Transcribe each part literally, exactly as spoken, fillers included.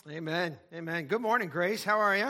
Amen. Amen. Good morning, Grace. How are you?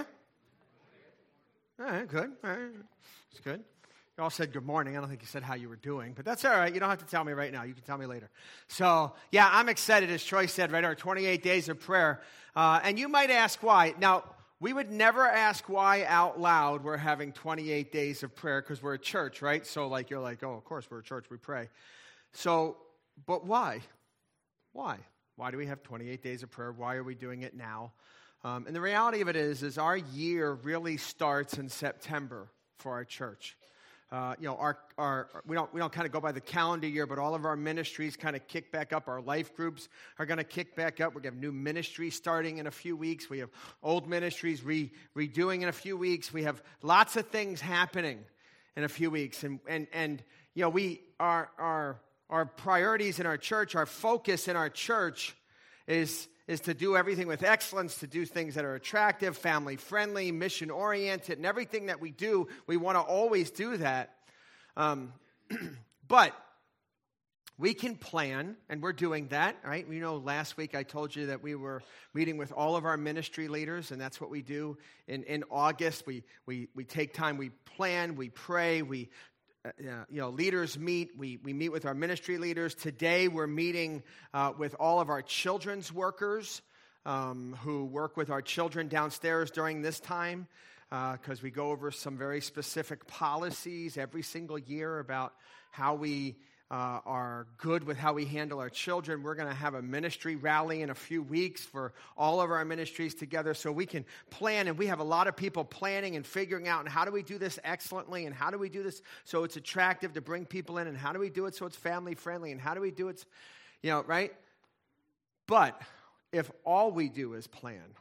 All right, good. All right. It's good. You all said good morning. I don't think you said how you were doing, but that's all right. You don't have to tell me right now. You can tell me later. So, yeah, I'm excited, as Troy said, right? Our twenty-eight days of prayer. Uh, and you might ask why. Now, we would never ask why out loud we're having twenty-eight days of prayer because we're a church, right? So, like, you're like, oh, of course, we're a church. We pray. So, but why? Why? Why do we have twenty-eight days of prayer? Why are we doing it now? Um, and the reality of it is, is our year really starts in September for our church. Uh, you know, our, our we don't we don't kind of go by the calendar year, but all of our ministries kind of kick back up. Our life groups are going to kick back up. We're going to have new ministries starting in a few weeks. We have old ministries re, redoing in a few weeks. We have lots of things happening in a few weeks. And and and you know, we our our our priorities in our church, our focus in our church is is to do everything with excellence, to do things that are attractive, family-friendly, mission-oriented, and everything that we do, we want to always do that. Um, but we can plan, and we're doing that, right? You know, last week I told you that we were meeting with all of our ministry leaders, and that's what we do in, in August. We, we, we take time, we plan, we pray, we Uh, you know, leaders meet. We we meet with our ministry leaders. Today we're meeting uh, with all of our children's workers um, who work with our children downstairs during this time because uh, we go over some very specific policies every single year about how we uh, are good with how we handle our children. We're going to have a ministry rally in a few weeks for all of our ministries together so we can plan, and we have a lot of people planning and figuring out, and how do we do this excellently, and how do we do this so it's attractive to bring people in, and how do we do it so it's family friendly, and how do we do it, you know, right? But if all we do is plan,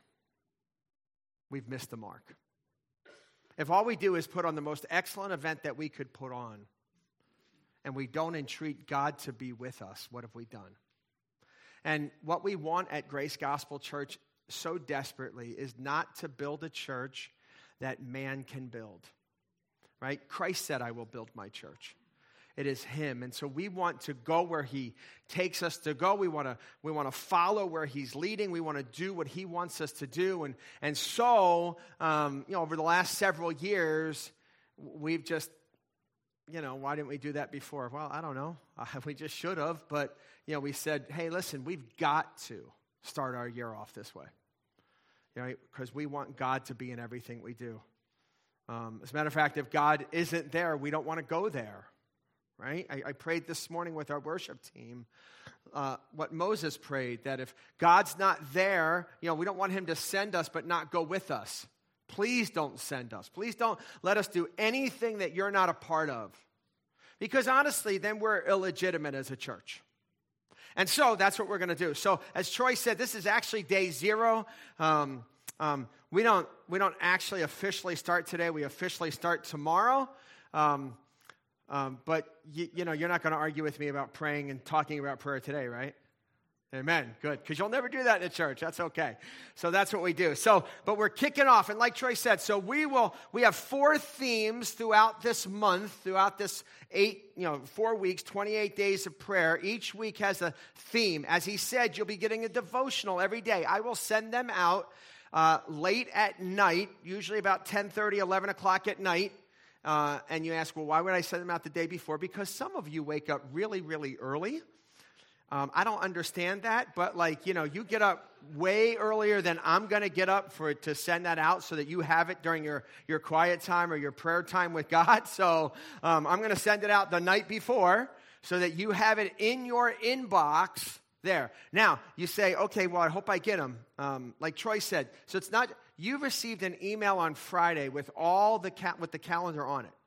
we've missed the mark. If all we do is put on the most excellent event that we could put on, and we don't entreat God to be with us, what have we done? And what we want at Grace Gospel Church so desperately is not to build a church that man can build, right? Christ said, I will build my church. It is him. And so we want to go where he takes us to go. We want to we want to follow where he's leading. We want to do what he wants us to do. And, and so, um, you know, over the last several years, we've just, you know, why didn't we do that before? Well, I don't know. Uh, we just should have. But, you know, we said, hey, listen, we've got to start our year off this way. You know, because we want God to be in everything we do. Um, as a matter of fact, if God isn't there, we don't want to go there. Right? I, I prayed this morning with our worship team uh, what Moses prayed, that if God's not there, you know, we don't want him to send us but not go with us. Please don't send us. Please don't let us do anything that you're not a part of. Because honestly, then we're illegitimate as a church. And so that's what we're going to do. So as Troy said, this is actually day zero. Um, um, we don't we don't actually officially start today. We officially start tomorrow. Um, um, but, you, you know, you're not going to argue with me about praying and talking about prayer today, right? Amen. Good. Because you'll never do that in a church. That's okay. So that's what we do. So, but we're kicking off. And like Troy said, so we will, we have four themes throughout this month, throughout this eight, you know, four weeks, twenty-eight days of prayer. Each week has a theme. As he said, you'll be getting a devotional every day. I will send them out uh, late at night, usually about ten thirty, eleven o'clock at night. Uh, and you ask, well, why would I send them out the day before? Because some of you wake up really, really early. Um, I don't understand that, but like, you know, you get up way earlier than I'm going to get up for to send that out so that you have it during your, your quiet time or your prayer time with God. So um, I'm going to send it out the night before so that you have it in your inbox there. Now, you say, okay, well, I hope I get them. Um, like Troy said, so it's not, you received an email on Friday with all the ca- with the calendar on it.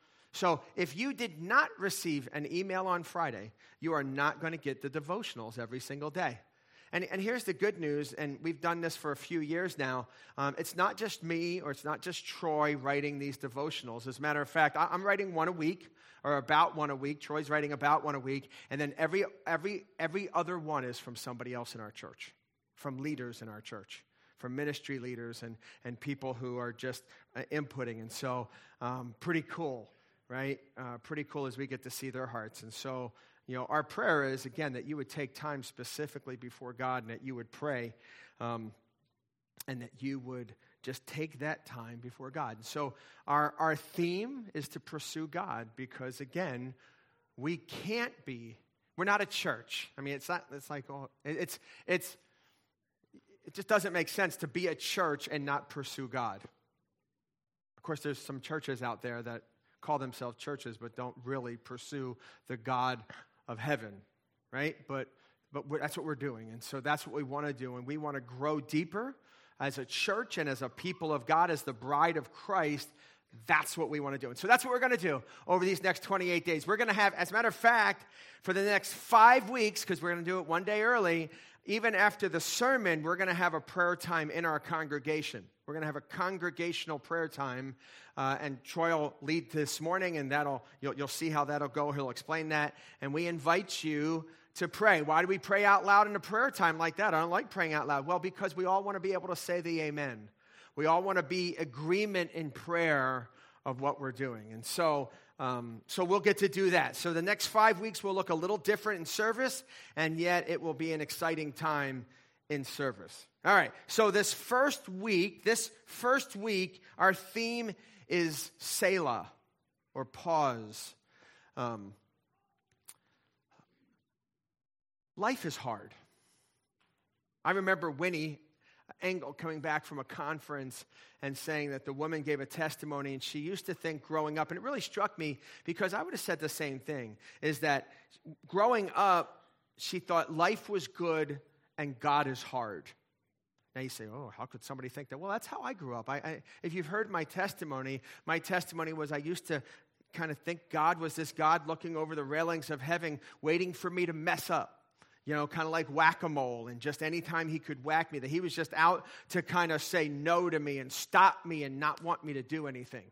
So if you did not receive an email on Friday, you are not going to get the devotionals every single day. And, and here's the good news, and we've done this for a few years now. Um, it's not just me or it's not just Troy writing these devotionals. As a matter of fact, I, I'm writing one a week or about one a week. Troy's writing about one a week. And then every every every other one is from somebody else in our church, from leaders in our church, from ministry leaders and, and people who are just uh, inputting. And so um, pretty cool. Right? Uh, pretty cool as we get to see their hearts. And so, you know, our prayer is, again, that you would take time specifically before God and that you would pray. Um, and that you would just take that time before God. So our, our theme is to pursue God because, again, we can't be, we're not a church. I mean, it's not, it's like, oh, it's, it's, it just doesn't make sense to be a church and not pursue God. Of course, there's some churches out there that call themselves churches but don't really pursue the God of heaven, right? But but we're, that's what we're doing, and so that's what we want to do, and we want to grow deeper as a church and as a people of God, as the bride of Christ. That's what we want to do. And so that's what we're going to do over these next twenty-eight days. We're going to have, as a matter of fact, for the next five weeks, because we're going to do it one day early, even after the sermon, we're going to have a prayer time in our congregation. We're going to have a congregational prayer time, uh, and Troy will lead this morning, and that'll you'll, you'll see how that'll go. He'll explain that, and we invite you to pray. Why do we pray out loud in a prayer time like that? I don't like praying out loud. Well, because we all want to be able to say the amen. We all want to be agreement in prayer of what we're doing. And so um, so we'll get to do that. So the next five weeks will look a little different in service, and yet it will be an exciting time in service. All right, so this first week, this first week, our theme is Selah, or pause. Um, life is hard. I remember Winnie Engel coming back from a conference and saying that the woman gave a testimony, and she used to think growing up, and it really struck me because I would have said the same thing, is that growing up, she thought life was good and God is hard. Now you say, oh, how could somebody think that? Well, that's how I grew up. I, I, if you've heard my testimony, my testimony was I used to kind of think God was this God looking over the railings of heaven, waiting for me to mess up. You know, kind of like whack-a-mole, and just anytime he could whack me, that he was just out to kind of say no to me and stop me and not want me to do anything.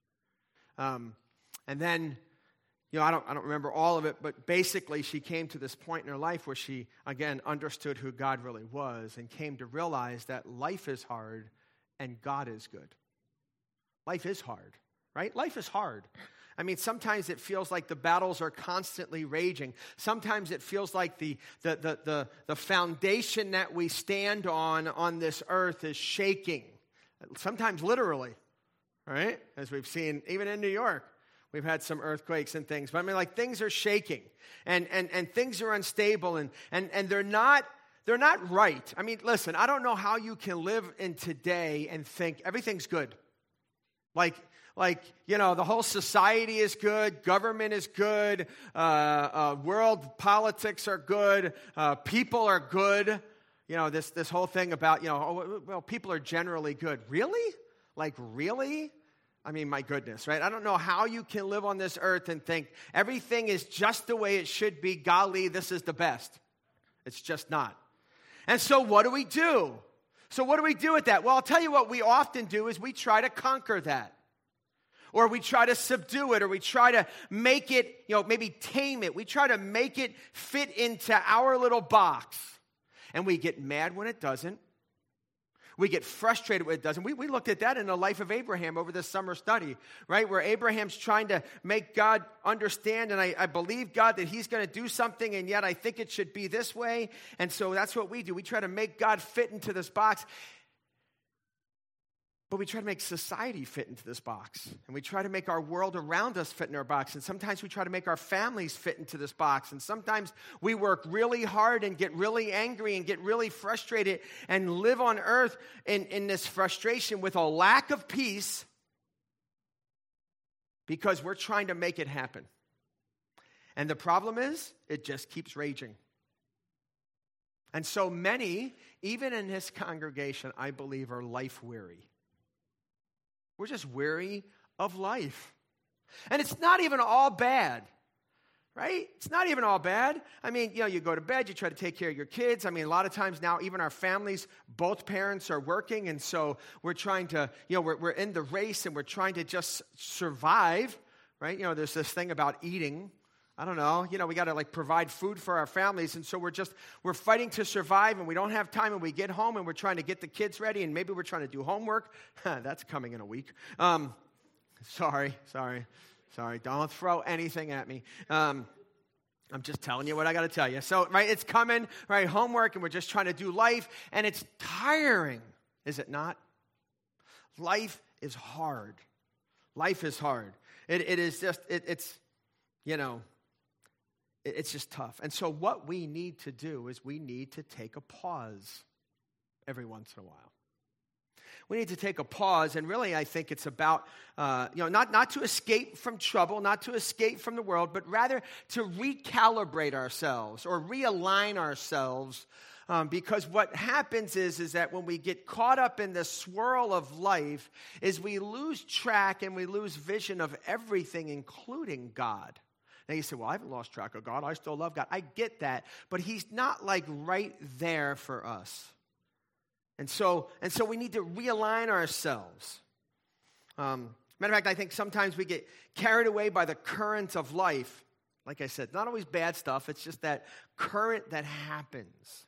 Um, and then, you know, I don't, I don't remember all of it, but basically she came to this point in her life where she, again, understood who God really was and came to realize that life is hard and God is good. Life is hard, right? Life is hard. I mean, sometimes it feels like the battles are constantly raging. Sometimes it feels like the, the, the, the, the foundation that we stand on on this earth is shaking. Sometimes literally, right? As we've seen, even in New York, we've had some earthquakes and things. But I mean, like, things are shaking, and, and, and things are unstable, and, and, and they're not... They're not right. I mean, listen, I don't know how you can live in today and think everything's good. Like... Like, you know, the whole society is good, government is good, uh, uh, world politics are good, uh, people are good. You know, this this whole thing about, you know, oh, well, people are generally good. Really? Like, really? I mean, my goodness, right? I don't know how you can live on this earth and think everything is just the way it should be. Golly, this is the best. It's just not. And so what do we do? So what do we do with that? Well, I'll tell you what we often do is we try to conquer that. Or we try to subdue it, or we try to make it, you know, maybe tame it. We try to make it fit into our little box. And we get mad when it doesn't. We get frustrated when it doesn't. We, we looked at that in the life of Abraham over this summer study, right? Where Abraham's trying to make God understand, and I, I believe God that he's going to do something, and yet I think it should be this way. And so that's what we do. We try to make God fit into this box. But we try to make society fit into this box. And we try to make our world around us fit in our box. And sometimes we try to make our families fit into this box. And sometimes we work really hard and get really angry and get really frustrated and live on earth in, in this frustration with a lack of peace because we're trying to make it happen. And the problem is, it just keeps raging. And so many, even in this congregation, I believe, are life weary. We're just weary of life. And it's not even all bad, right? It's not even all bad. I mean, you know, you go to bed, you try to take care of your kids. I mean, a lot of times now, even our families, both parents are working, and so we're trying to, you know, we're, we're in the race, and we're trying to just survive, right? You know, there's this thing about eating. I don't know, you know, we got to like provide food for our families, and so we're just, we're fighting to survive, and we don't have time, and we get home, and we're trying to get the kids ready, and maybe we're trying to do homework. That's coming in a week. Um, sorry, sorry, sorry. Don't throw anything at me. Um, I'm just telling you what I got to tell you. So, right, it's coming, right, homework, and we're just trying to do life, and it's tiring. Is it not? Life is hard. Life is hard. It, it is just, it, it's, you know, it, it's just tough. And so what we need to do is we need to take a pause every once in a while. We need to take a pause, and really I think it's about, uh, you know, not, not to escape from trouble, not to escape from the world, but rather to recalibrate ourselves or realign ourselves. Um, because what happens is, is that when we get caught up in the swirl of life, is we lose track and we lose vision of everything, including God. Now you say, well, I haven't lost track of God. I still love God. I get that. But he's not like right there for us. And so, and so we need to realign ourselves. Um, matter of fact, I think sometimes we get carried away by the current of life. Like I said, not always bad stuff. It's just that current that happens.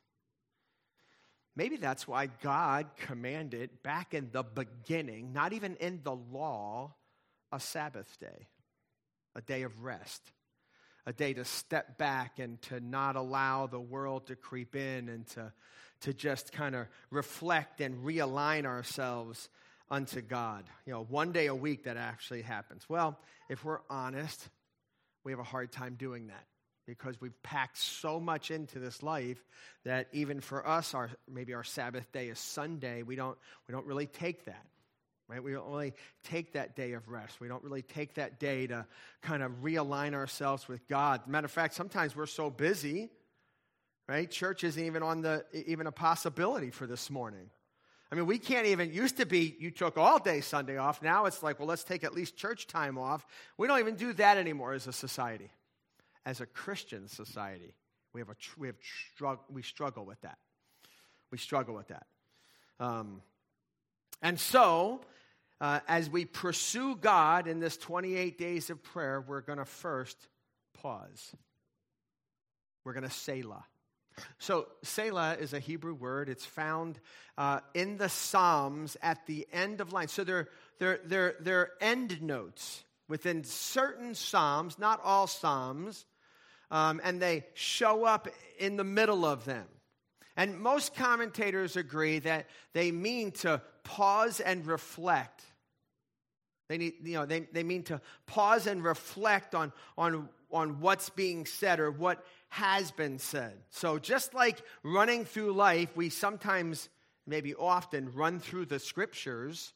Maybe that's why God commanded back in the beginning, not even in the law, a Sabbath day, a day of rest, a day to step back and to not allow the world to creep in and to, to just kind of reflect and realign ourselves unto God. You know, one day a week that actually happens. Well, if we're honest, we have a hard time doing that, because we've packed so much into this life that even for us, our maybe our Sabbath day is Sunday. We don't we don't really take that, right? We don't really take that day of rest. We don't really take that day to kind of realign ourselves with God. Matter of fact, sometimes we're so busy, right? Church isn't even on the even a possibility for this morning. I mean, we can't even, used to be, you took all day Sunday off. Now it's like, well, let's take at least church time off. We don't even do that anymore as a society. As a Christian society, we have a we have strugg- we struggle with that. We struggle with that, um, and so uh, as we pursue God in this twenty-eight days of prayer, we're going to first pause. We're going to Selah. So Selah is a Hebrew word. It's found uh, in the Psalms at the end of lines. So they're they're they're they're end notes within certain Psalms, not all Psalms. Um, and they show up in the middle of them. And most commentators agree that they mean to pause and reflect. They need, you know, they, they mean to pause and reflect on, on, on what's being said or what has been said. So just like running through life, we sometimes, maybe often, run through the scriptures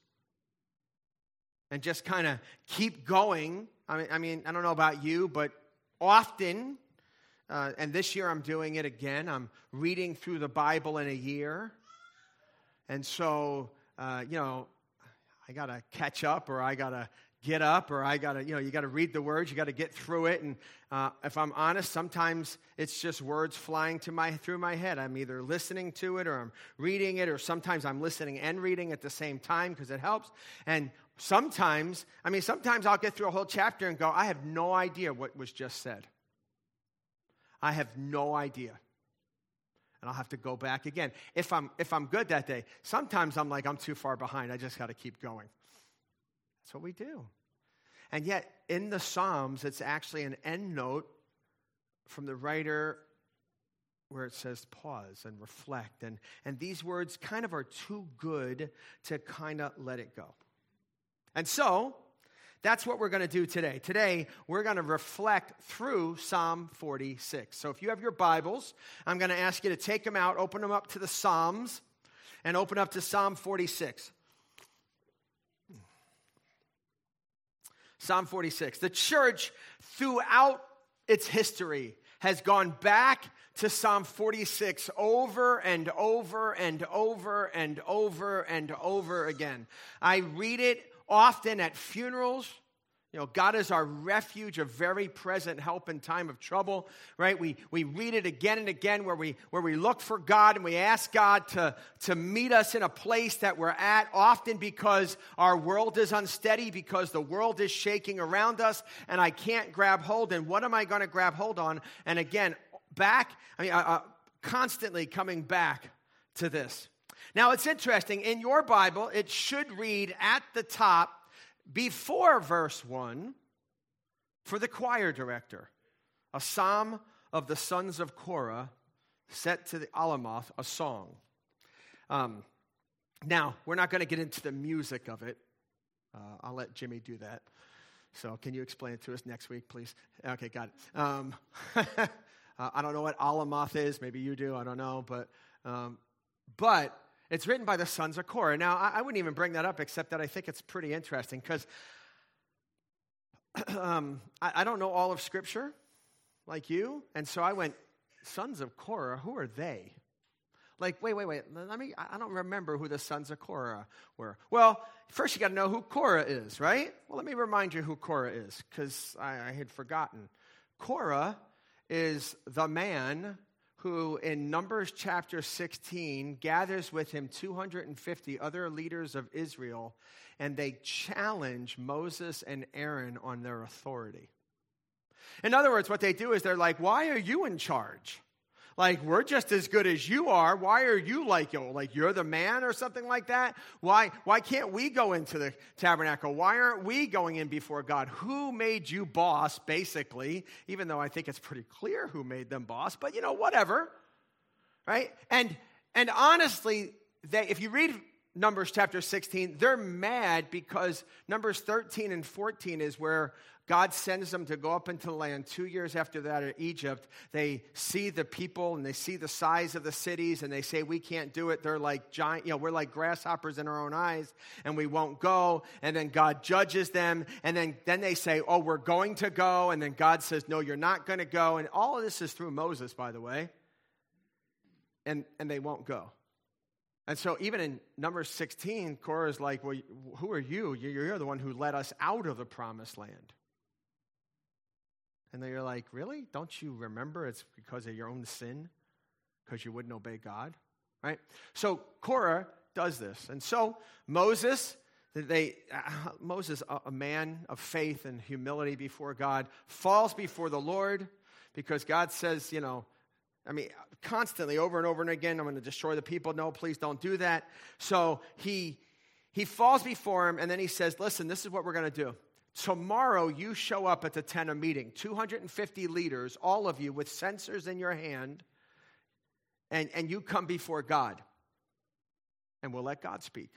and just kind of keep going. I mean, I mean, I don't know about you, but often, uh, and this year I'm doing it again, I'm reading through the Bible in a year. And so, uh, you know, I got to catch up, or I got to get up, or I got to, you know, you got to read the words, you got to get through it. And uh, if I'm honest, sometimes it's just words flying to my through my head. I'm either listening to it or I'm reading it, or sometimes I'm listening and reading at the same time because it helps. And sometimes, I mean, sometimes I'll get through a whole chapter and go, I have no idea what was just said. I have no idea. And I'll have to go back again. If I'm if I'm good that day, sometimes I'm like, I'm too far behind. I just got to keep going. That's what we do. And yet, in the Psalms, it's actually an end note from the writer where it says pause and reflect. And, and these words kind of are too good to kind of let it go. And so, that's what we're going to do today. Today, we're going to reflect through Psalm forty-six. So if you have your Bibles, I'm going to ask you to take them out, open them up to the Psalms, and open up to Psalm forty-six. Psalm forty-six. The church, throughout its history, has gone back to Psalm forty-six over and over and over and over and over again. I read it often at funerals. You know, God is our refuge, a very present help in time of trouble, right? We we read it again and again where we where we look for God and we ask God to, to meet us in a place that we're at, often because our world is unsteady, because the world is shaking around us, and I can't grab hold. And what am I going to grab hold on? And again, back, I mean, uh, uh, constantly coming back to this. Now, it's interesting. In your Bible, it should read at the top, before verse one, for the choir director, a psalm of the sons of Korah, set to the Alamoth, a song. Um, Now, we're not going to get into the music of it. Uh, I'll let Jimmy do that. So can you explain it to us next week, please? Okay, got it. Um, uh, I don't know what Alamoth is. Maybe you do. I don't know. But um, but it's written by the sons of Korah. Now, I, I wouldn't even bring that up except that I think it's pretty interesting because um, I, I don't know all of Scripture like you. And so I went, sons of Korah, who are they? Like, wait, wait, wait. Let me, I don't remember who the sons of Korah were. Well, first you got to know who Korah is, right? Well, let me remind you who Korah is, because I, I had forgotten. Korah is the man who, in Numbers chapter sixteen, gathers with him two hundred fifty other leaders of Israel, and they challenge Moses and Aaron on their authority. In other words, what they do is they're like, why are you in charge? Like, we're just as good as you are. Why are you like, you know, like you're the man or something like that? Why, why can't we go into the tabernacle? Why aren't we going in before God? Who made you boss, basically? Even though I think it's pretty clear who made them boss, but you know, whatever, right? And and honestly, they, if you read Numbers chapter sixteen, they're mad because Numbers thirteen and fourteen is where God sends them to go up into the land. Two years after that in Egypt, they see the people and they see the size of the cities and they say, we can't do it. They're like giant, you know, we're like grasshoppers in our own eyes and we won't go. And then God judges them. And then, then they say, oh, we're going to go. And then God says, no, you're not going to go. And all of this is through Moses, by the way. And, and they won't go. And so even in Numbers sixteen, Korah is like, well, who are you? You're the one who led us out of the promised land. And then you're like, really? Don't you remember it's because of your own sin? Because you wouldn't obey God? Right? So Korah does this. And so Moses, they, uh, Moses, a, a man of faith and humility before God, falls before the Lord because God says, you know, I mean, constantly over and over and again, I'm going to destroy the people. No, please don't do that. So he, he falls before him and then he says, listen, this is what we're going to do. Tomorrow you show up at the tent of meeting, two hundred fifty leaders, all of you with censers in your hand, and, and you come before God. And we'll let God speak.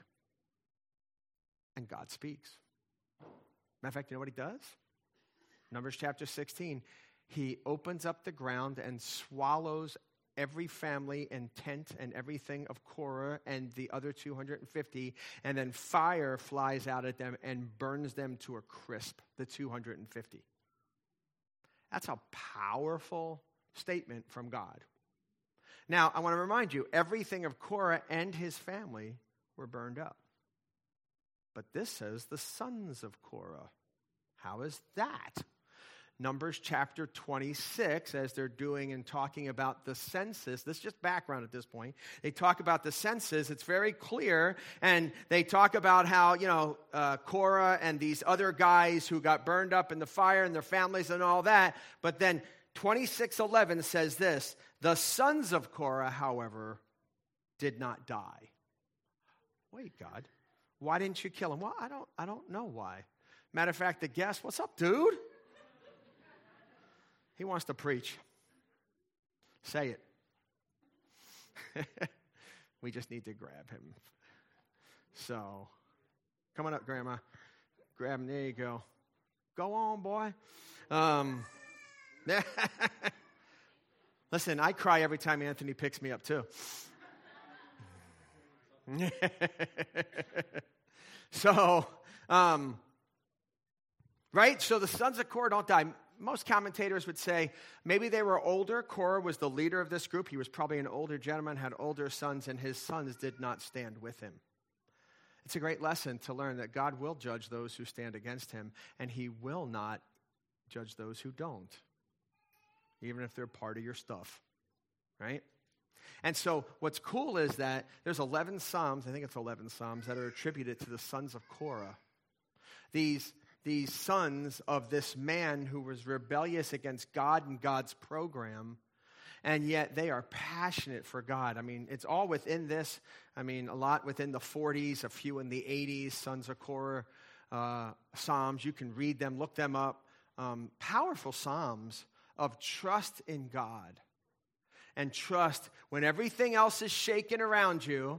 And God speaks. Matter of fact, you know what he does? Numbers chapter sixteen. He opens up the ground and swallows every family and tent and everything of Korah and the other two hundred fifty, and then fire flies out at them and burns them to a crisp, the two hundred fifty. That's a powerful statement from God. Now, I want to remind you, everything of Korah and his family were burned up. But this says the sons of Korah. How is that? Numbers chapter twenty-six, as they're doing and talking about the census. This is just background at this point. They talk about the census. It's very clear. And they talk about how, you know, uh, Korah and these other guys who got burned up in the fire and their families and all that. But then twenty-six eleven says this, the sons of Korah, however, did not die. Wait, God, why didn't you kill them? Well, I don't, I don't know why. Matter of fact, the guest, what's up, dude? He wants to preach. Say it. We just need to grab him. So, come on up, Grandma. Grab him. There you go. Go on, boy. Um, listen, I cry every time Anthony picks me up, too. so, um, right? So the sons of Korah don't die. Most commentators would say maybe they were older. Korah was the leader of this group. He was probably an older gentleman, had older sons, and his sons did not stand with him. It's a great lesson to learn that God will judge those who stand against him, and he will not judge those who don't, even if they're part of your stuff, right? And so what's cool is that there's eleven Psalms, I think it's eleven Psalms, that are attributed to the sons of Korah. These These sons of this man who was rebellious against God and God's program, and yet they are passionate for God. I mean, it's all within this. I mean, a lot within the forties, a few in the eighties, Sons of Korah uh, Psalms. You can read them, look them up. Um, powerful Psalms of trust in God. And trust when everything else is shaking around you,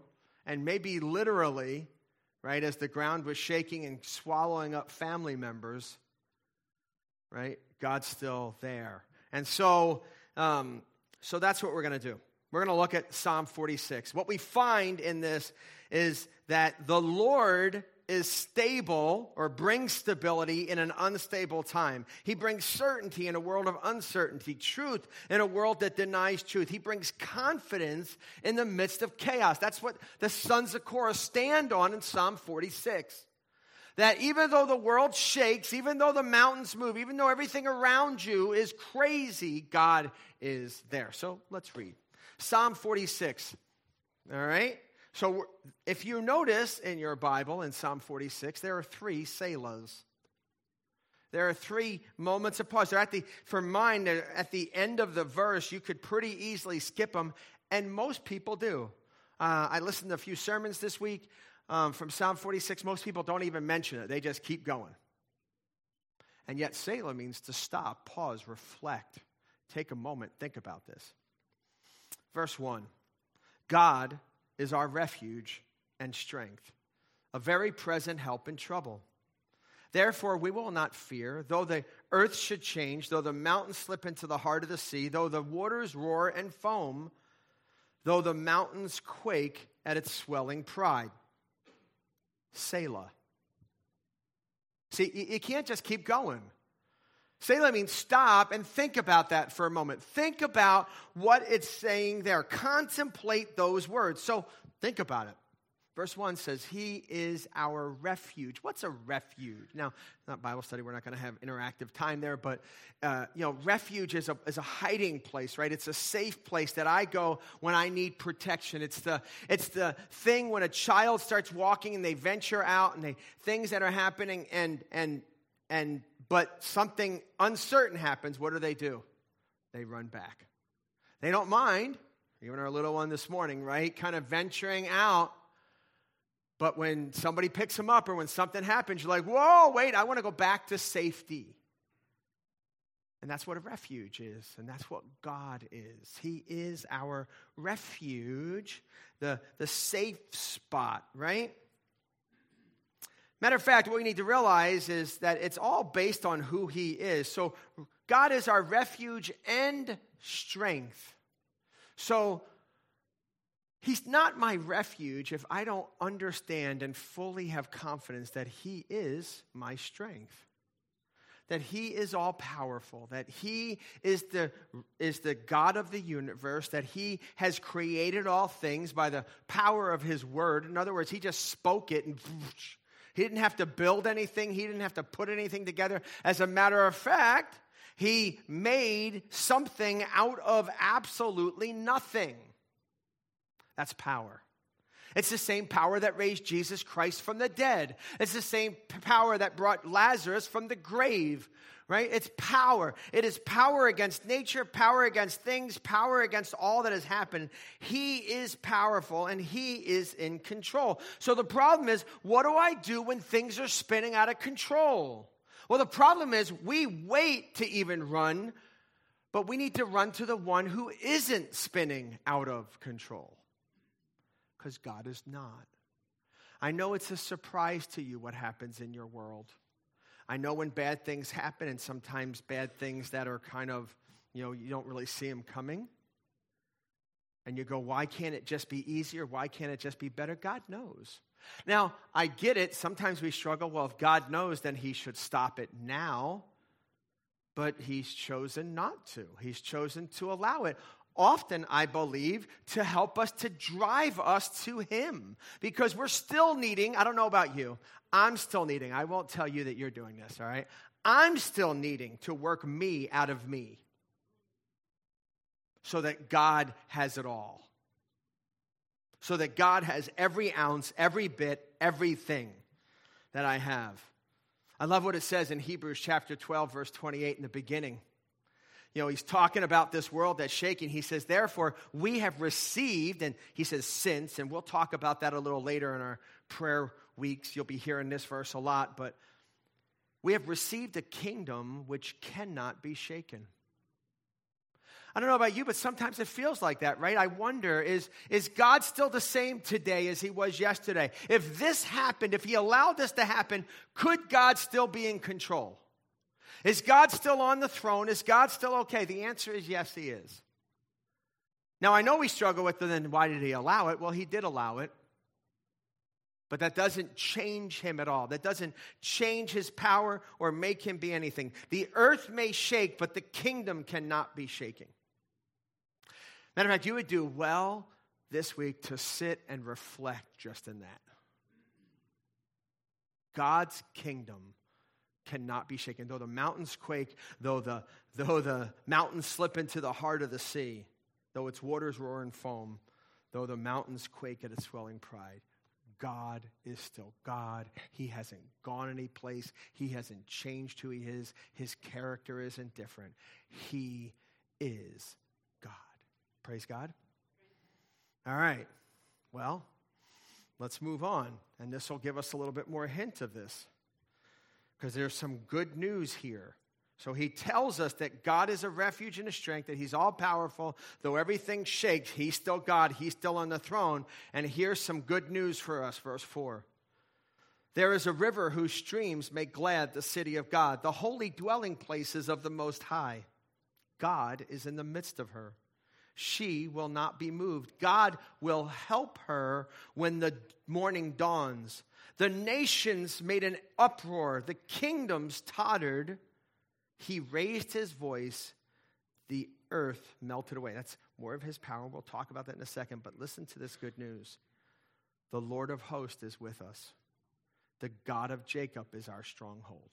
and maybe literally, right, as the ground was shaking and swallowing up family members, right, God's still there. And so, um, so that's what we're going to do. We're going to look at Psalm forty-six. What we find in this is that the Lord is stable or brings stability in an unstable time. He brings certainty in a world of uncertainty, truth in a world that denies truth. He brings confidence in the midst of chaos. That's what the sons of Korah stand on in Psalm forty-six. That even though the world shakes, even though the mountains move, even though everything around you is crazy, God is there. So let's read. Psalm forty-six, all right? So if you notice in your Bible, in Psalm forty-six, there are three selahs. There are three moments of pause. They're at the, for mine, they're at the end of the verse. You could pretty easily skip them, and most people do. Uh, I listened to a few sermons this week um, from Psalm forty-six. Most people don't even mention it. They just keep going. And yet Selah means to stop, pause, reflect, take a moment, think about this. Verse one, God is our refuge and strength, a very present help in trouble. Therefore, we will not fear, though the earth should change, though the mountains slip into the heart of the sea, though the waters roar and foam, though the mountains quake at its swelling pride. Selah. See, you can't just keep going. Selah means stop and think about that for a moment. Think about what it's saying there. Contemplate those words. So think about it. Verse one says, He is our refuge. What's a refuge? Now, not Bible study. We're not going to have interactive time there. But, uh, you know, refuge is a, is a hiding place, right? It's a safe place that I go when I need protection. It's the, it's the thing when a child starts walking and they venture out and they things that are happening and and and but something uncertain happens, what do they do? They run back. They don't mind, even our little one this morning, right? Kind of venturing out. But when somebody picks them up or when something happens, you're like, whoa, wait, I want to go back to safety. And that's what a refuge is, and that's what God is. He is our refuge, the, the safe spot, right? Matter of fact, what we need to realize is that it's all based on who He is. So God is our refuge and strength. So He's not my refuge if I don't understand and fully have confidence that He is my strength. That He is all powerful, that He is the, is the God of the universe, that He has created all things by the power of His word. In other words, He just spoke it and He didn't have to build anything. He didn't have to put anything together. As a matter of fact, He made something out of absolutely nothing. That's power. It's the same power that raised Jesus Christ from the dead. It's the same power that brought Lazarus from the grave, right? It's power. It is power against nature, power against things, power against all that has happened. He is powerful and He is in control. So the problem is, what do I do when things are spinning out of control? Well, the problem is we wait to even run, but we need to run to the one who isn't spinning out of control. Because God is not. I know it's a surprise to you what happens in your world. I know when bad things happen, and sometimes bad things that are kind of, you know, you don't really see them coming. And you go, why can't it just be easier? Why can't it just be better? God knows. Now, I get it. Sometimes we struggle. Well, if God knows, then He should stop it now. But He's chosen not to. He's chosen to allow it. Often, I believe, to help us, to drive us to Him. Because we're still needing, I don't know about you, I'm still needing, I won't tell you that you're doing this, all right? I'm still needing to work me out of me so that God has it all. So that God has every ounce, every bit, everything that I have. I love what it says in Hebrews chapter twelve, verse twenty-eight in the beginning. You know, he's talking about this world that's shaking. He says, therefore, we have received, and he says, since, and we'll talk about that a little later in our prayer weeks. You'll be hearing this verse a lot, but we have received a kingdom which cannot be shaken. I don't know about you, but sometimes it feels like that, right? I wonder, is, is God still the same today as he was yesterday? If this happened, if he allowed this to happen, could God still be in control? Is God still on the throne? Is God still okay? The answer is yes, he is. Now, I know we struggle with, then why did he allow it? Well, he did allow it. But that doesn't change him at all. That doesn't change his power or make him be anything. The earth may shake, but the kingdom cannot be shaking. Matter of fact, you would do well this week to sit and reflect just in that. God's kingdom cannot be shaken. Though the mountains quake, though the, though the mountains slip into the heart of the sea, though its waters roar and foam, though the mountains quake at its swelling pride, God is still God. He hasn't gone any place. He hasn't changed who he is. His character isn't different. He is God. Praise God. All right. Well, let's move on. And this will give us a little bit more hint of this, because there's some good news here. So he tells us that God is a refuge and a strength, that he's all powerful. Though everything shakes, he's still God. He's still on the throne. And here's some good news for us, verse four. There is a river whose streams make glad the city of God, the holy dwelling places of the Most High. God is in the midst of her. She will not be moved. God will help her when the morning dawns. The nations made an uproar. The kingdoms tottered. He raised his voice, the earth melted away. That's more of his power. We'll talk about that in a second, but listen to this good news. The Lord of hosts is with us. The God of Jacob is our stronghold.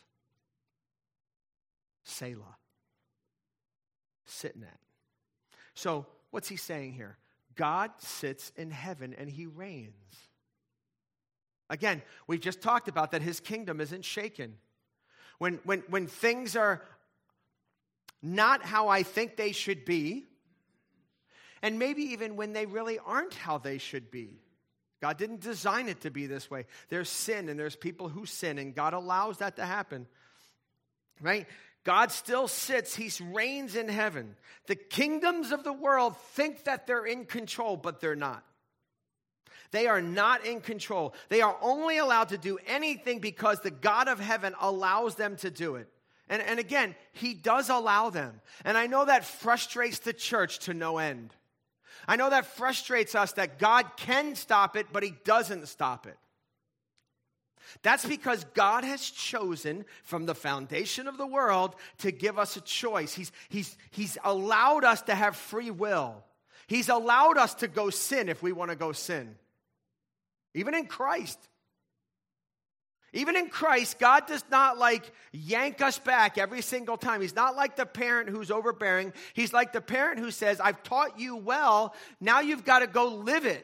Selah. Sit in that. So, what's he saying here? God sits in heaven and he reigns. Again, we've just talked about that his kingdom isn't shaken. When, when, when things are not how I think they should be, and maybe even when they really aren't how they should be. God didn't design it to be this way. There's sin, and there's people who sin, and God allows that to happen. Right? God still sits. He reigns in heaven. The kingdoms of the world think that they're in control, but they're not. They are not in control. They are only allowed to do anything because the God of heaven allows them to do it. And, and again, he does allow them. And I know that frustrates the church to no end. I know that frustrates us that God can stop it, but he doesn't stop it. That's because God has chosen from the foundation of the world to give us a choice. He's, he's, he's allowed us to have free will. He's allowed us to go sin if we want to go sin. Even in Christ. Even in Christ, God does not like yank us back every single time. He's not like the parent who's overbearing. He's like the parent who says, I've taught you well, now you've got to go live it.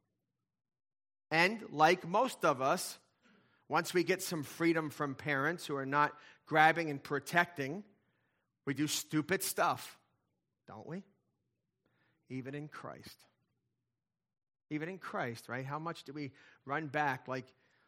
And like most of us, once we get some freedom from parents who are not grabbing and protecting, we do stupid stuff, don't we? Even in Christ. Even in Christ, right? How much do we run back like,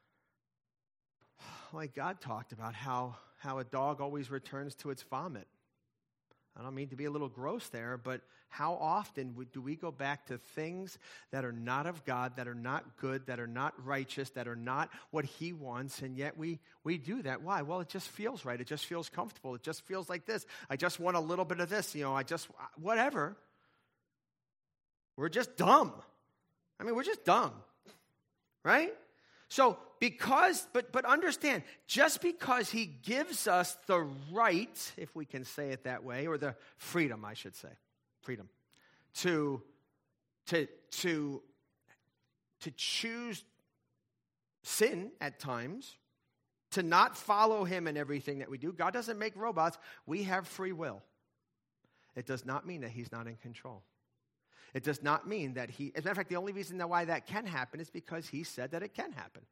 like God talked about how, how a dog always returns to its vomit. I don't mean to be a little gross there, but how often do we go back to things that are not of God, that are not good, that are not righteous, that are not what he wants, and yet we, we do that. Why? Well, it just feels right. It just feels comfortable. It just feels like this. I just want a little bit of this, you know, I just, whatever. We're just dumb. I mean, we're just dumb, right? So because, but but understand, just because he gives us the right, if we can say it that way, or the freedom, I should say, freedom, to, to, to, to choose sin at times, to not follow him in everything that we do. God doesn't make robots. We have free will. It does not mean that he's not in control. It does not mean that he, as a matter of fact, the only reason that why that can happen is because he said that it can happen.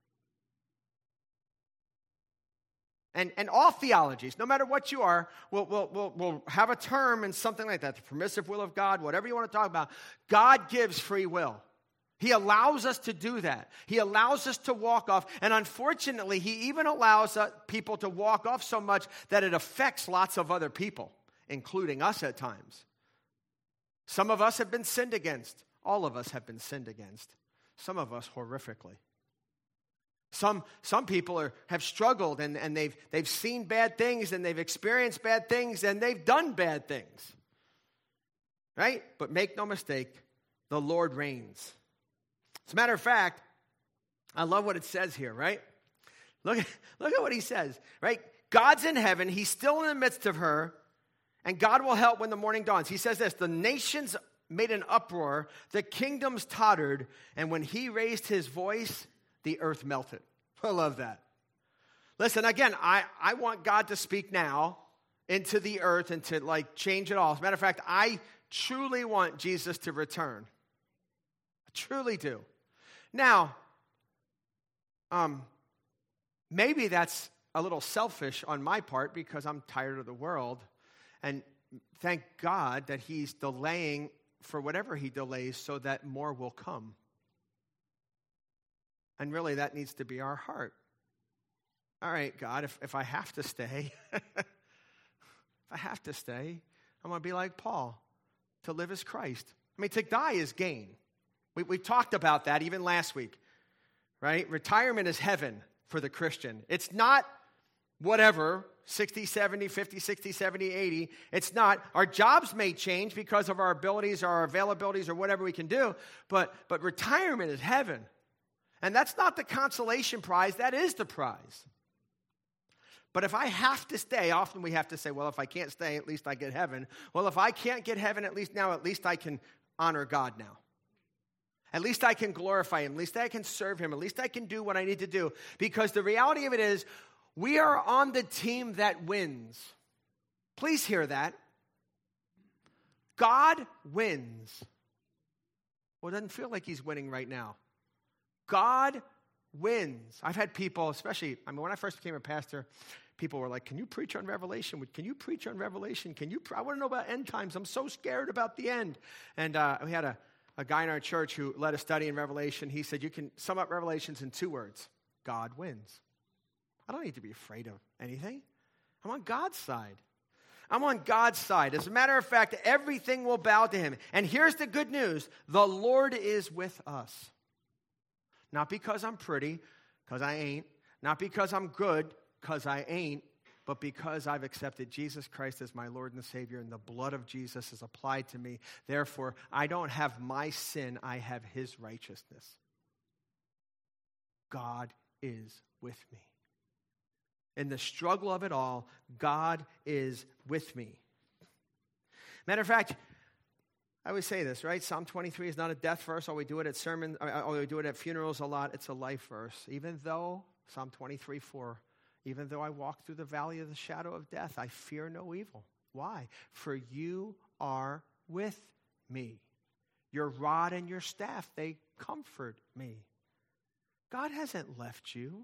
And, and all theologies, no matter what you are, will will will will have a term and something like that, the permissive will of God, whatever you want to talk about. God gives free will. He allows us to do that. He allows us to walk off. And unfortunately, he even allows uh, people to walk off so much that it affects lots of other people, including us at times. Some of us have been sinned against. All of us have been sinned against. Some of us horrifically. Some, some people are, have struggled and, and they've, they've seen bad things and they've experienced bad things and they've done bad things. Right? But make no mistake, the Lord reigns. As a matter of fact, I love what it says here, right? Look, look at what he says, right? God's in heaven. He's still in the midst of her, and God will help when the morning dawns. He says this, the nations made an uproar, the kingdoms tottered, and when he raised his voice, the earth melted. I love that. Listen, again, I, I want God to speak now into the earth and to like change it all. As a matter of fact, I truly want Jesus to return. I truly do. Now, um, maybe that's a little selfish on my part because I'm tired of the world. And thank God that he's delaying for whatever he delays so that more will come. And really, that needs to be our heart. All right, God, if, if I have to stay, if I have to stay, I'm going to be like Paul. To live is Christ. I mean, to die is gain. We, we talked about that even last week, right? Retirement is heaven for the Christian. It's not whatever, sixty, seventy, fifty, sixty, seventy, eighty. It's not. Our jobs may change because of our abilities or our availabilities or whatever we can do, but, but retirement is heaven. And that's not the consolation prize. That is the prize. But if I have to stay, often we have to say, well, if I can't stay, at least I get heaven. Well, if I can't get heaven, at least now, at least I can honor God now. At least I can glorify him. At least I can serve him. At least I can do what I need to do. Because the reality of it is, we are on the team that wins. Please hear that. God wins. Well, it doesn't feel like he's winning right now. God wins. I've had people, especially, I mean, when I first became a pastor, people were like, can you preach on Revelation? Can you preach on Revelation? Can you, pre- I want to know about end times. I'm so scared about the end. And uh, we had a, a guy in our church who led a study in Revelation. He said, you can sum up Revelations in two words. God wins. I don't need to be afraid of anything. I'm on God's side. I'm on God's side. As a matter of fact, everything will bow to him. And here's the good news. The Lord is with us. Not because I'm pretty, because I ain't. Not because I'm good, because I ain't. But because I've accepted Jesus Christ as my Lord and Savior, and the blood of Jesus is applied to me. Therefore, I don't have my sin, I have his righteousness. God is with me. In the struggle of it all, God is with me. Matter of fact, I always say this, right? Psalm twenty-three is not a death verse, or we do it at sermons, or we do it at funerals a lot. It's a life verse. Even though, Psalm twenty-three, four, even though I walk through the valley of the shadow of death, I fear no evil. Why? For you are with me. Your rod and your staff, they comfort me. God hasn't left you.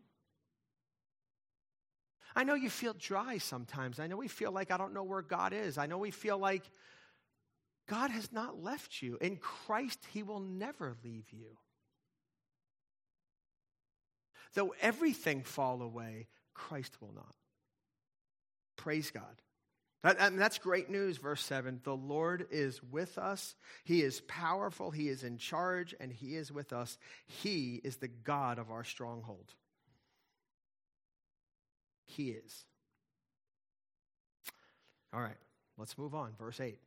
I know you feel dry sometimes. I know we feel like I don't know where God is. I know we feel like God has not left you. In Christ, he will never leave you. Though everything fall away, Christ will not. Praise God. That, and that's great news, verse seven. The Lord is with us. He is powerful. He is in charge, and he is with us. He is the God of our stronghold. He is. All right, let's move on. Verse eight.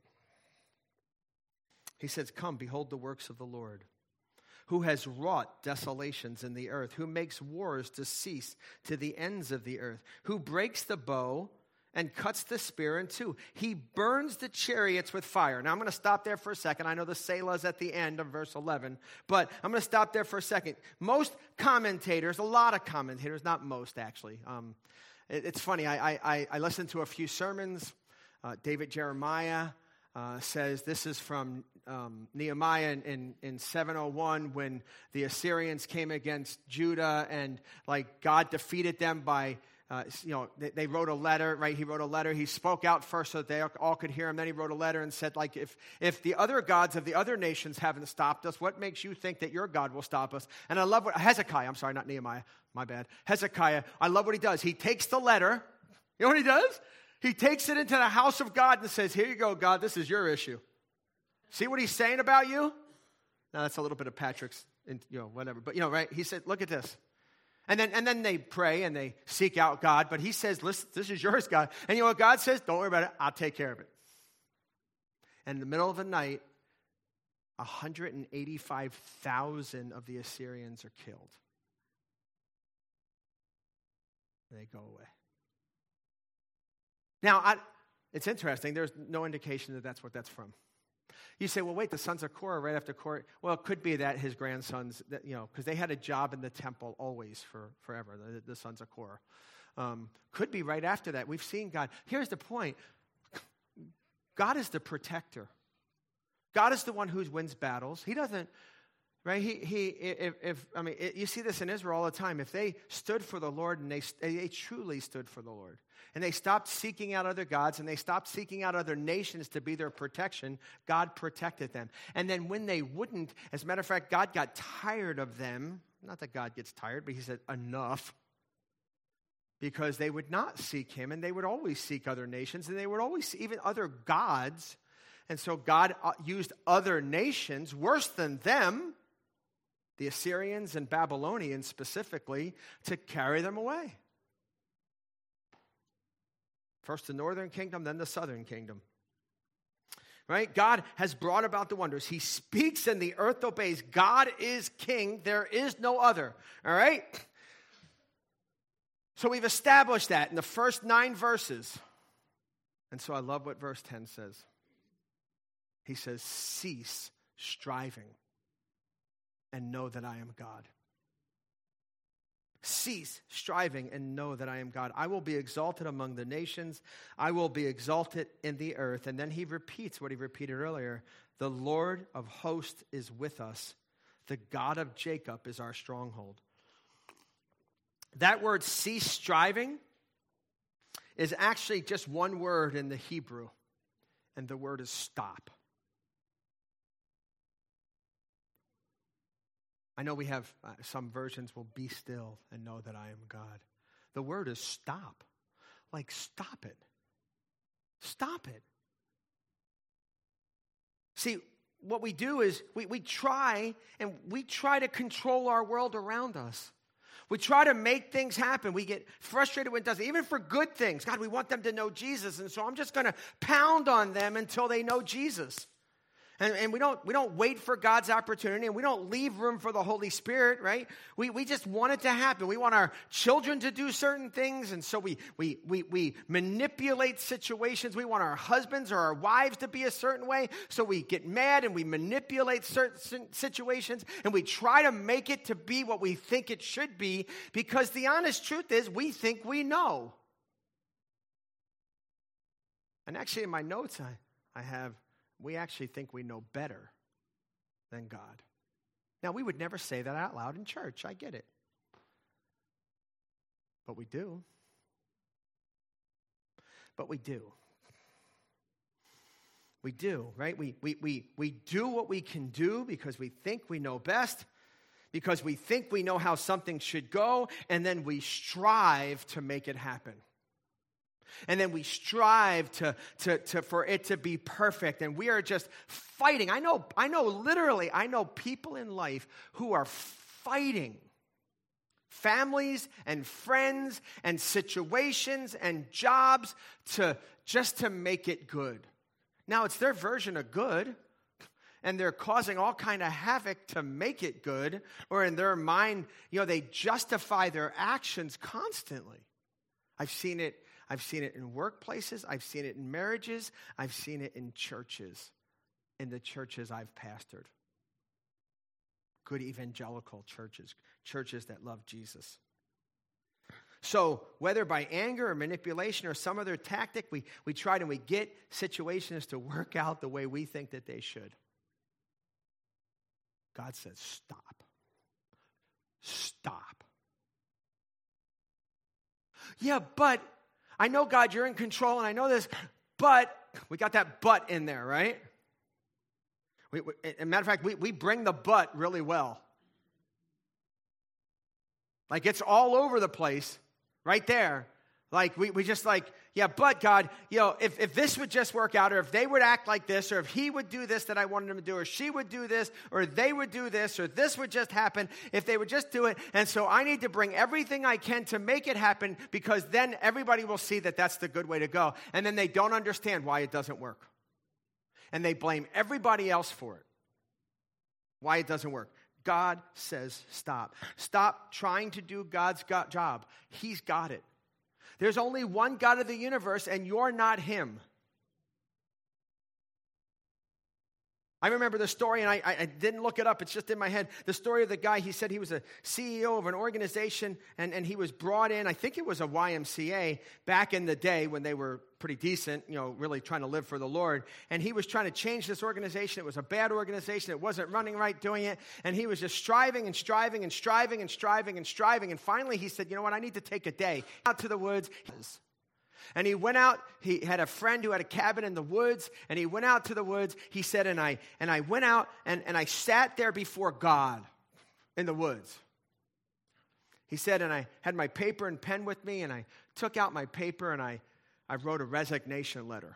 He says, come, behold the works of the Lord, who has wrought desolations in the earth, who makes wars to cease to the ends of the earth, who breaks the bow and cuts the spear in two. He burns the chariots with fire. Now, I'm going to stop there for a second. I know the Selah's at the end of verse eleven, but I'm going to stop there for a second. Most commentators, a lot of commentators, not most actually. Um, it, it's funny. I, I, I listened to a few sermons. Uh, David Jeremiah uh, says this is from Um, Nehemiah in, in, in seven oh one when the Assyrians came against Judah and like God defeated them by, uh, you know, they, they wrote a letter, right? He wrote a letter. He spoke out first so that they all could hear him. Then he wrote a letter and said, like, if, if the other gods of the other nations haven't stopped us, what makes you think that your God will stop us? And I love what Hezekiah, I'm sorry, not Nehemiah, my bad. Hezekiah, I love what he does. He takes the letter. You know what he does? He takes it into the house of God and says, here you go, God, this is your issue. See what he's saying about you? Now, that's a little bit of Patrick's, you know, whatever. But, you know, right? He said, look at this. And then and then they pray and they seek out God. But he says, listen, this is yours, God. And you know what God says? Don't worry about it. I'll take care of it. And in the middle of the night, one hundred eighty-five thousand of the Assyrians are killed. And they go away. Now, I, it's interesting. There's no indication that that's what that's from. You say, well, wait, the sons of Korah right after Korah. Well, it could be that his grandsons, that, you know, because they had a job in the temple always for forever, the, the sons of Korah. Um, could be right after that. We've seen God. Here's the point. God is the protector. God is the one who wins battles. He doesn't, right? He, he, if, if I mean, it, you see this in Israel all the time. If they stood for the Lord and they, they truly stood for the Lord, and they stopped seeking out other gods, and they stopped seeking out other nations to be their protection, God protected them. And then when they wouldn't, as a matter of fact, God got tired of them. Not that God gets tired, but he said, enough. Because they would not seek him, and they would always seek other nations, and they would always see even other gods. And so God used other nations, worse than them, the Assyrians and Babylonians specifically, to carry them away. First the northern kingdom, then the southern kingdom. Right? God has brought about the wonders. He speaks and the earth obeys. God is king. There is no other. All right? So we've established that in the first nine verses. And so I love what verse ten says. He says, cease striving and know that I am God. Cease striving and know that I am God. I will be exalted among the nations. I will be exalted in the earth. And then he repeats what he repeated earlier. The Lord of hosts is with us. The God of Jacob is our stronghold. That word cease striving is actually just one word in the Hebrew. And the word is stop. I know we have uh, some versions will be still and know that I am God. The word is stop. Like, stop it. Stop it. See, what we do is we, we try and we try to control our world around us. We try to make things happen. We get frustrated when it doesn't. Even for good things. God, we want them to know Jesus. And so I'm just going to pound on them until they know Jesus. And, and we don't we don't wait for God's opportunity, and we don't leave room for the Holy Spirit, right? We we just want it to happen. We want our children to do certain things, and so we we we we manipulate situations. We want our husbands or our wives to be a certain way, so we get mad and we manipulate certain situations, and we try to make it to be what we think it should be, because the honest truth is we think we know. And actually in my notes I, I have we actually think we know better than God. Now, we would never say that out loud in church. I get it. But we do. But we do. We do, right? We, we, we, we do what we can do because we think we know best, because we think we know how something should go, and then we strive to make it happen. And then we strive to, to, to, for it to be perfect. And we are just fighting. I know, I know literally, I know people in life who are fighting. Families and friends and situations and jobs to just to make it good. Now, it's their version of good. And they're causing all kind of havoc to make it good. Or in their mind, you know, they justify their actions constantly. I've seen it. I've seen it in workplaces. I've seen it in marriages. I've seen it in churches, in the churches I've pastored. Good evangelical churches, churches that love Jesus. So whether by anger or manipulation or some other tactic, we, we try and we get situations to work out the way we think that they should. God says, stop. Stop. Yeah, but I know, God, you're in control, and I know this, but we got that but in there, right? We, we, as a matter of fact, we, we bring the but really well. Like it's all over the place, right there, Like, we, we just like, yeah, but God, you know, if, if this would just work out, or if they would act like this, or if he would do this that I wanted him to do, or she would do this, or they would do this, or this would just happen, if they would just do it. And so I need to bring everything I can to make it happen, because then everybody will see that that's the good way to go. And then they don't understand why it doesn't work. And they blame everybody else for it. Why it doesn't work. God says stop. Stop trying to do God's got job. He's got it. There's only one God of the universe, and you're not him. I remember the story, and I, I didn't look it up. It's just in my head. The story of the guy, he said he was a C E O of an organization, and, and he was brought in, I think it was a Y M C A, back in the day when they were pretty decent, you know, really trying to live for the Lord. And he was trying to change this organization. It was a bad organization. It wasn't running right doing it. And he was just striving and striving and striving and striving and striving. And finally he said, you know what, I need to take a day out to the woods. And he went out, he had a friend who had a cabin in the woods, and he went out to the woods, he said, and I and I went out and, and I sat there before God in the woods. He said, and I had my paper and pen with me, and I took out my paper and I, I wrote a resignation letter.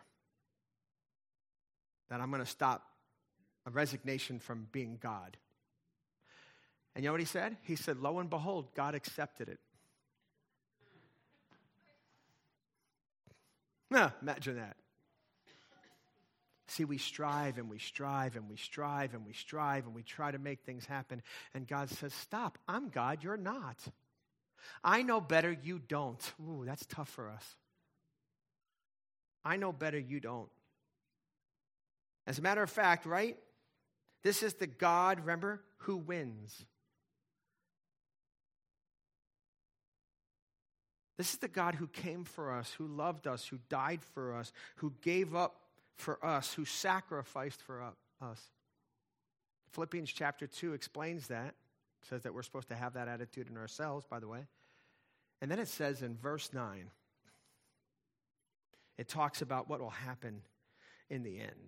That I'm going to stop a resignation from being God. And you know what he said? He said, lo and behold, God accepted it. Nah, imagine that. See, we strive and we strive and we strive and we strive and we try to make things happen. And God says, stop. I'm God. You're not. I know better. You don't. Ooh, that's tough for us. I know better. You don't. As a matter of fact, right? This is the God, remember, who wins. This is the God who came for us, who loved us, who died for us, who gave up for us, who sacrificed for us. Philippians chapter two explains that. It says that we're supposed to have that attitude in ourselves, by the way. And then it says in verse nine, it talks about what will happen in the end.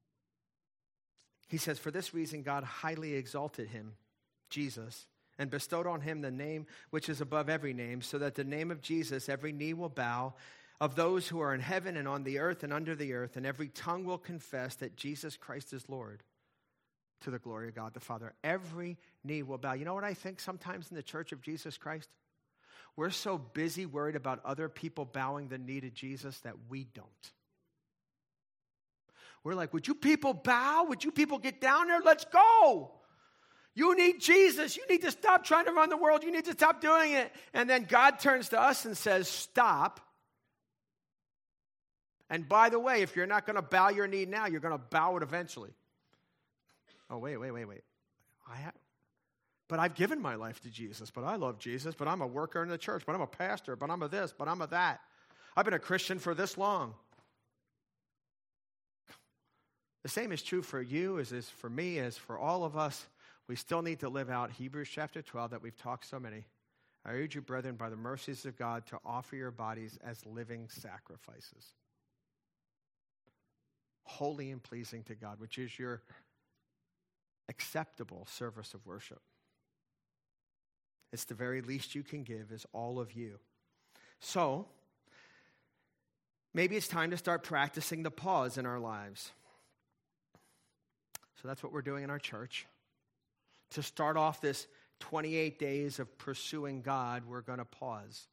He says, for this reason God highly exalted him, Jesus, and bestowed on him the name which is above every name, so that the name of Jesus every knee will bow, of those who are in heaven and on the earth and under the earth, and every tongue will confess that Jesus Christ is Lord, to the glory of God the Father. Every knee will bow. You know what I think sometimes in the church of Jesus Christ? We're so busy worried about other people bowing the knee to Jesus that we don't. We're like, would you people bow? Would you people get down there? Let's go. You need Jesus. You need to stop trying to run the world. You need to stop doing it. And then God turns to us and says, stop. And by the way, if you're not going to bow your knee now, you're going to bow it eventually. Oh, wait, wait, wait, wait. I have, but I've given my life to Jesus, but I love Jesus, but I'm a worker in the church, but I'm a pastor, but I'm a this, but I'm a that. I've been a Christian for this long. The same is true for you as is for me, as for all of us. We still need to live out Hebrews chapter twelve that we've talked so many. I urge you, brethren, by the mercies of God, to offer your bodies as living sacrifices, holy and pleasing to God, which is your acceptable service of worship. It's the very least you can give is all of you. So, maybe it's time to start practicing the pause in our lives. So that's what we're doing in our church. To start off this twenty-eight days of pursuing God, we're going to pause.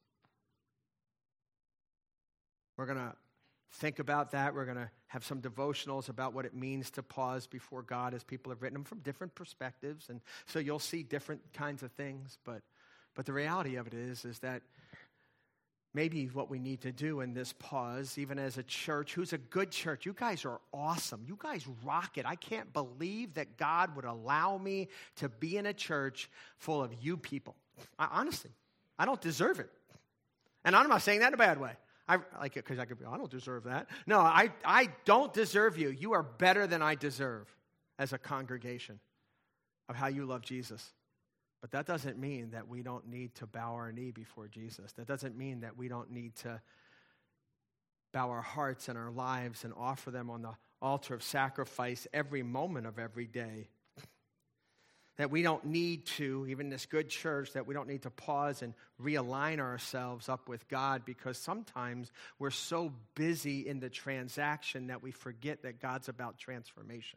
We're going to think about that. We're going to have some devotionals about what it means to pause before God, as people have written them from different perspectives. And so you'll see different kinds of things. But but the reality of it is, is that maybe what we need to do in this pause, even as a church, who's a good church, you guys are awesome. You guys rock it. I can't believe that God would allow me to be in a church full of you people. I, honestly, I don't deserve it. And I'm not saying that in a bad way. I like it because I could be, I don't deserve that. No, I, I don't deserve you. You are better than I deserve as a congregation of how you love Jesus. But that doesn't mean that we don't need to bow our knee before Jesus. That doesn't mean that we don't need to bow our hearts and our lives and offer them on the altar of sacrifice every moment of every day. That we don't need to, even this good church, that we don't need to pause and realign ourselves up with God, because sometimes we're so busy in the transaction that we forget that God's about transformation.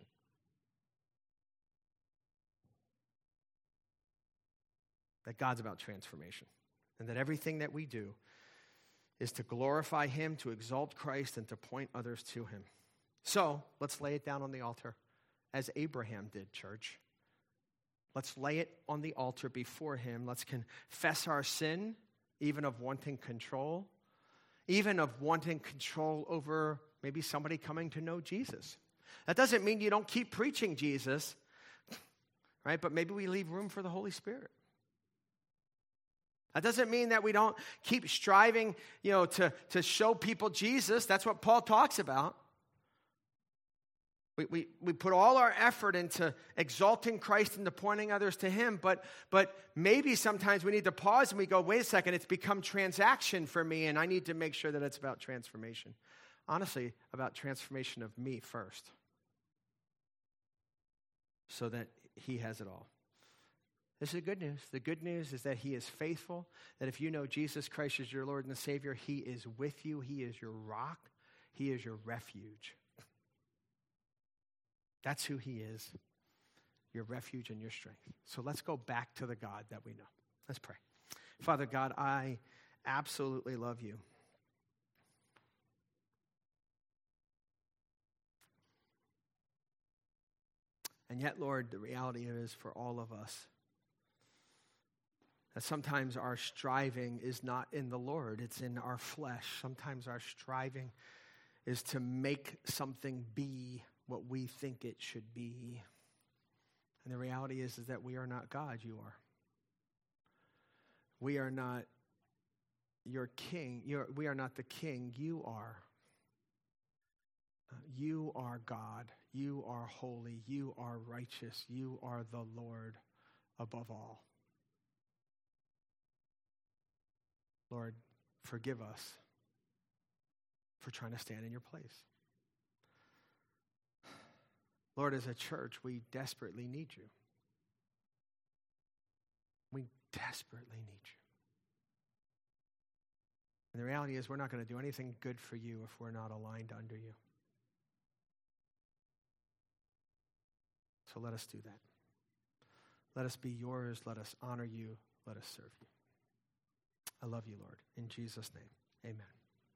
That God's about transformation. And that everything that we do is to glorify Him, to exalt Christ, and to point others to Him. So, let's lay it down on the altar as Abraham did, church. Let's lay it on the altar before Him. Let's confess our sin, even of wanting control, even of wanting control over maybe somebody coming to know Jesus. That doesn't mean you don't keep preaching Jesus, right? But maybe we leave room for the Holy Spirit. That doesn't mean that we don't keep striving, you know, to, to show people Jesus. That's what Paul talks about. We, we, we put all our effort into exalting Christ and to pointing others to Him, but, but maybe sometimes we need to pause and we go, wait a second, it's become transaction for me, and I need to make sure that it's about transformation. Honestly, about transformation of me first, so that He has it all. This is the good news. The good news is that He is faithful, that if you know Jesus Christ as your Lord and Savior, He is with you. He is your rock. He is your refuge. That's who He is, your refuge and your strength. So let's go back to the God that we know. Let's pray. Father God, I absolutely love You. And yet, Lord, the reality is for all of us that sometimes our striving is not in the Lord, it's in our flesh. Sometimes our striving is to make something be what we think it should be. And the reality is, is that we are not God, You are. We are not your king. You're, we are not the king, You are. Uh, you are God. You are holy. You are righteous. You are the Lord above all. Lord, forgive us for trying to stand in Your place. Lord, as a church, we desperately need You. We desperately need You. And the reality is we're not going to do anything good for You if we're not aligned under You. So let us do that. Let us be Yours. Let us honor You. Let us serve You. I love You, Lord. In Jesus' name, amen.